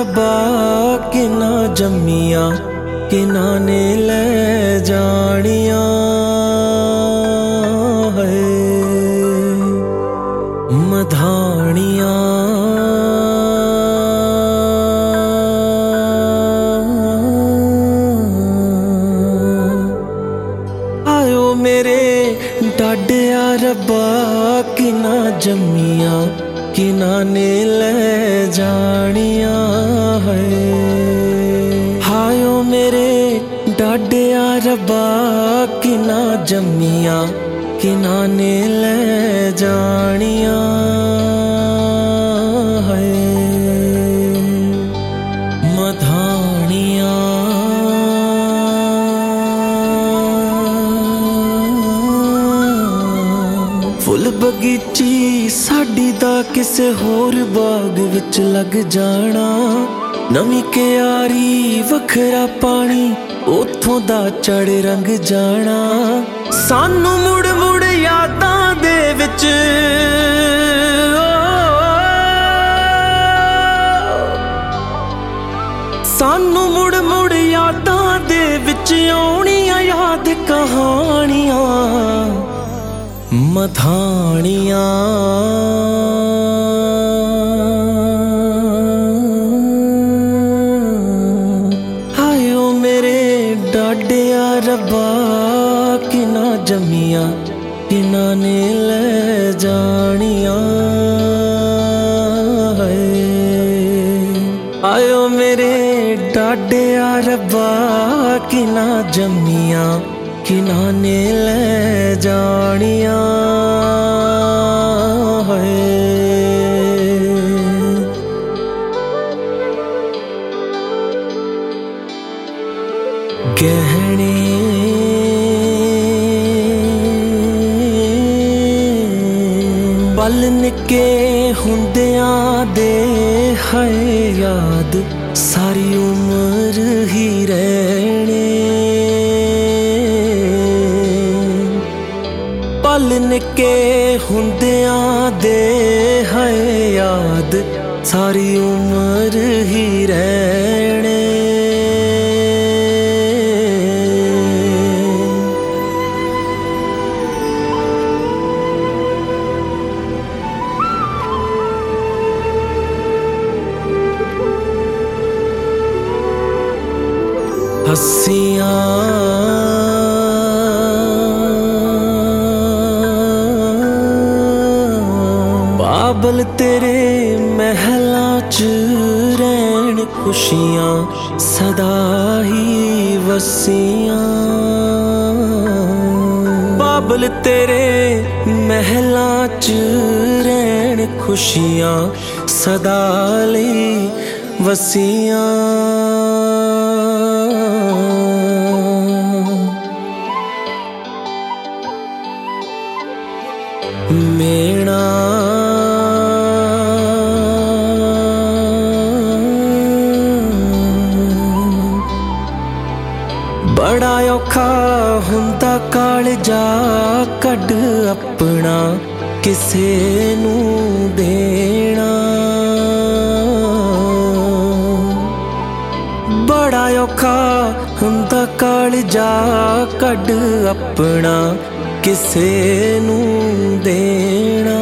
रब्बा किना जम्मिया किना ने ले जानिया है मधानिया आयो मेरे डाडिया रब्बा किना जम्मिया किना ने ले जानिया है हायो मेरे डाडिया रब्बा किना जम्मिया किना ने ले जानिया है मधानिया फुल बगीची साडी दा किसे होर बाग विच लग जाना नवी क्यारी वखरा पानी उथों दा चढ़ रंग जाना सानू मुड़ मुड़ यादां दे विच सानू मुड़ मुड़ यादां दे विच आउणियां याद कहानियां मधानिया आयो मेरे डाडिया रब्बा किना जम्मिया किना ने ले जानिया है आयो मेरे डाडिया रब्बा किना जम्मिया किना ने ले जानिया है गहने पल निके हुंदियां दे है याद सारी उम्र ही रहने पल निके हुंदियां दे है याद सारी उम्र ही रहने हसियां बाबल तेरे महलां च रैन खुशियां सदा ही वसियां बाबल तेरे महलां च रैन खुशियां सदा लई वसियां मेणा बड़ा औखा हुंदा कालजा कड अपना किसे नू देना बड़ा औखा हुंदा कालजा कड अपना किसे नू देना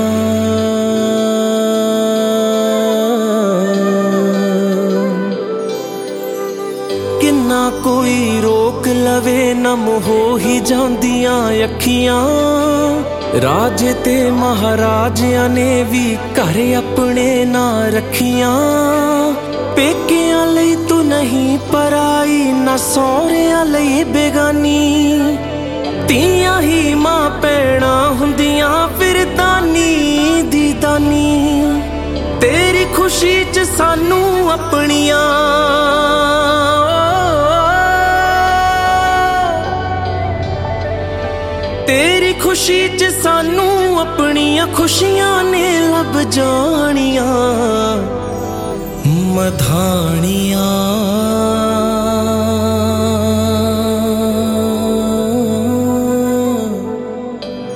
किन्ना कोई रोक लवे नम हो ही जांदियां अखियां राजे ते महाराजियां ने भी घर अपने ना रखियां पेकियां लई तू नहीं पराई ना सौहरियां लई बेगानी तियां ही मां भैणा हुंदियां फिर दानी दी दानी तेरी खुशी च सानू अपनियां तेरी खुशी च सानू अपनियां खुशियां ने लब जानियां मधानियां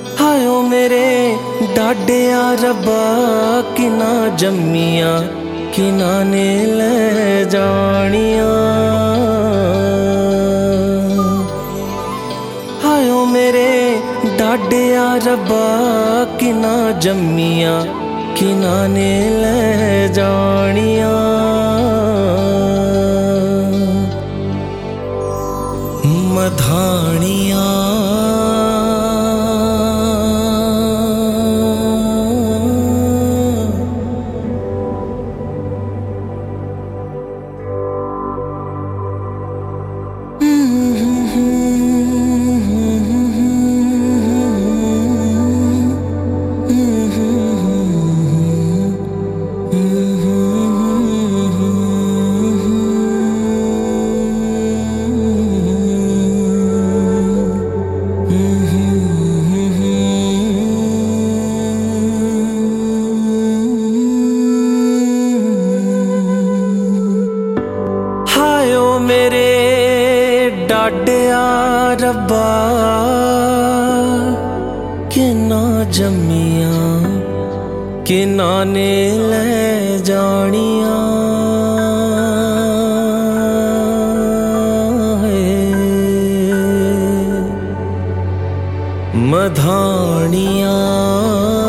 डाडिया रब्बा किना जम्मिया किन्हां ने ले जानिया। हायो मेरे डाडिया रब्बा किन्हां जम्मिया, किन्हां ने ले जानिया। मधानिया मेरे डाडिया रब्बा किन्हां जम्मिया, किन्हां ने ले जानिया। मधानिया